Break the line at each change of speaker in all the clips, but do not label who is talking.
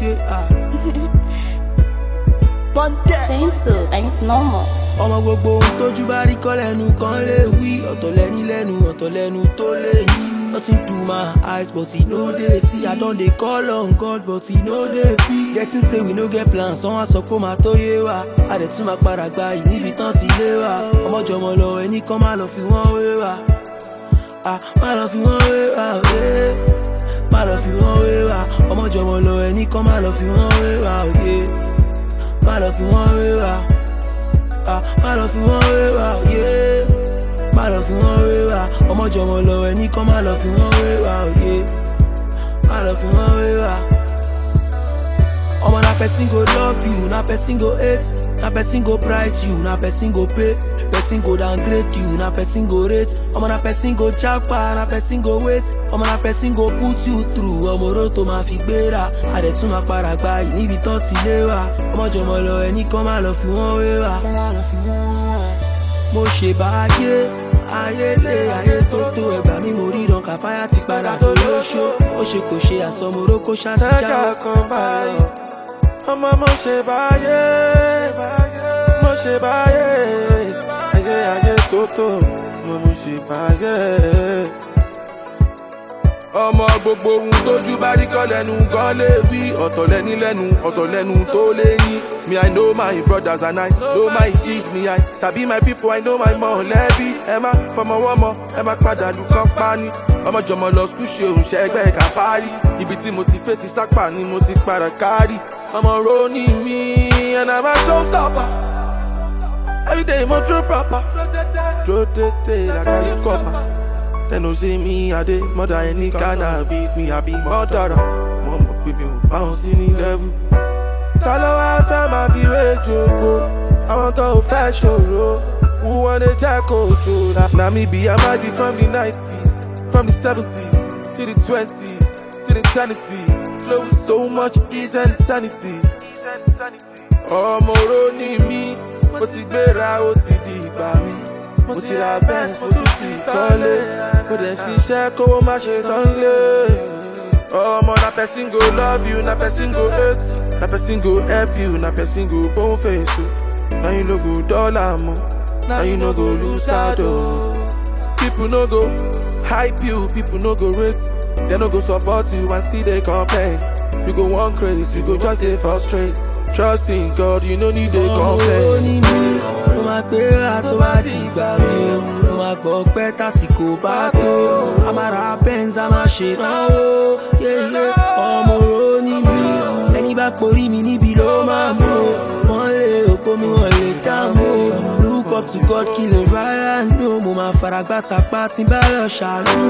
Sentu, ain't normal.
Ọmọ gbogbo ohun tójú bá rí kọ́ lẹ́nu kan lè wí. Ọ̀tọ̀ lẹ́ni lẹ́nu, ọ̀tọ̀ lẹ́nu tó lè yí. Nothing to my eyes, but he no dey see. I don dey call on God, but he no dey be. Getting say we no get plans, someone sọ pé màá tó yé wa. A dẹ̀ tún máa padà gba yìí níbi tán ti lé wa. Ọmọ jọmọ lọ ẹni kan má lọ fi wọ́n wé wa. Má lọ fi wọ́n wé wa, má lọ fi wọ́n wé wa. Ọmọ jọmọ lọ ẹni kan má lọ fi wọ́n wé wa, má lọ fi wọ́n wé wa. Má lọ fi wọ́n wé wa, má lọ fi wọ́n wé wa. Ọmọ jọmọ lọ ẹni kan má lọ fi wọ́n wé wa, má lọ fi wọ́n wé wa. Ọmọ na person go love you, na person go hate, na person go price you, na person go pay, person go downgrade you, na person go rate. Ọmọ na person go japa, na person go wait, ọmọ na person go put you through. Ọmọ oró tó máa fi gbéra, a dẹ̀ tún máa para gba yìí níbi tán ti lé wa. Ọmọ jọmọ lọ ẹni kan má lọ fi wọ́n wé wa. Mo ṣe báyé, ayé lé ayé tó tó ẹgbà mi mo ríran kàfáyà ti padà tó lóṣó. Ó ṣe kò ṣe àsọmọró kó ṣàtìjà.
Tẹ́gà kan báyìí, ọmọ mo ṣe báyé, mo ṣe báyé. Ayé tó tó, mo ṣe báyé. Ọmọ gbogbo ohun tójú bá rí kọ́ lẹ́nu gan lè wí. Ọ̀tọ̀ lẹ́ni lẹ́nu, ọ̀tọ̀ lẹ́nu tó lè yín. Me I know my brothers and I know my G's. Me I sabi my people, I know my mọ̀lẹ́bí. Ẹ má fọmọ wọ́n mọ, ẹ má padà lù kán pani. Ọmọ jọmọ lọ skul ṣe òun ṣe ẹgbẹ́ ká parí. Ibi tí mo ti fèsì sápà ni mo ti padà kárì. Ọmọ Roni mi and I'm a showstopper. Everyday mo draw proper, draw tete like I use copper. They no see me, I dey murder any kind of beat me, I be murderer. Mama pè mí ò bounce ní level. Ta ló wá fẹ́ máa fi wé jòkó? Àwọn kan ò fẹ́ ṣòro. Who wanna jẹ́ kó jò? Na me be Amadi from the 90s, from the 70s, to the 20s, to the eternity. Flow with so much ease and sanity. Ọmọ Roni mi, mo ti gbéra ó ti di ìgbà mi. Mo ti ra Benz, mo tún ti kọ́lé. Mo dẹ̀ ṣiṣẹ́ kówó má ṣe tán lé. Ọmọ na person go love you, na person go hate, na person go help you, na person go bone face o. Now you no go dollar mo, now you no go lose card o. People no go hype you, people no go rate. They no go support you and still they complain. You go one craze, you go just dey frustrate. Trust in God, you no need to complain.
Mo máa gbéra tó bá dìgbà mi, mo máa gbọ́ pẹ́ tásìkò bá tó. A máa ra Benz, a máa ṣèdánwò. Ọmọ Roni mi, ẹni bá porí mi níbi ló máa mú. Wọ́n lé òpó mi, wọ́n lè dààmú. Look up to God, kí lè rárá nù. Mo máa faragbá sapá tí bá lọ ṣàánú.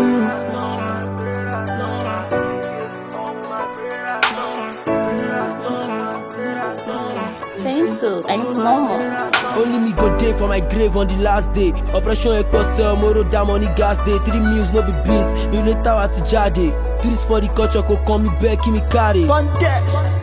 Sentu, ain't normal.
Only me go day for my grave on the last day. Operation Ekpose, Omoro da money gas day. 3 meals no be beans. Me later at Jade. Do this for the culture, go call me back, give me carry. Fondex.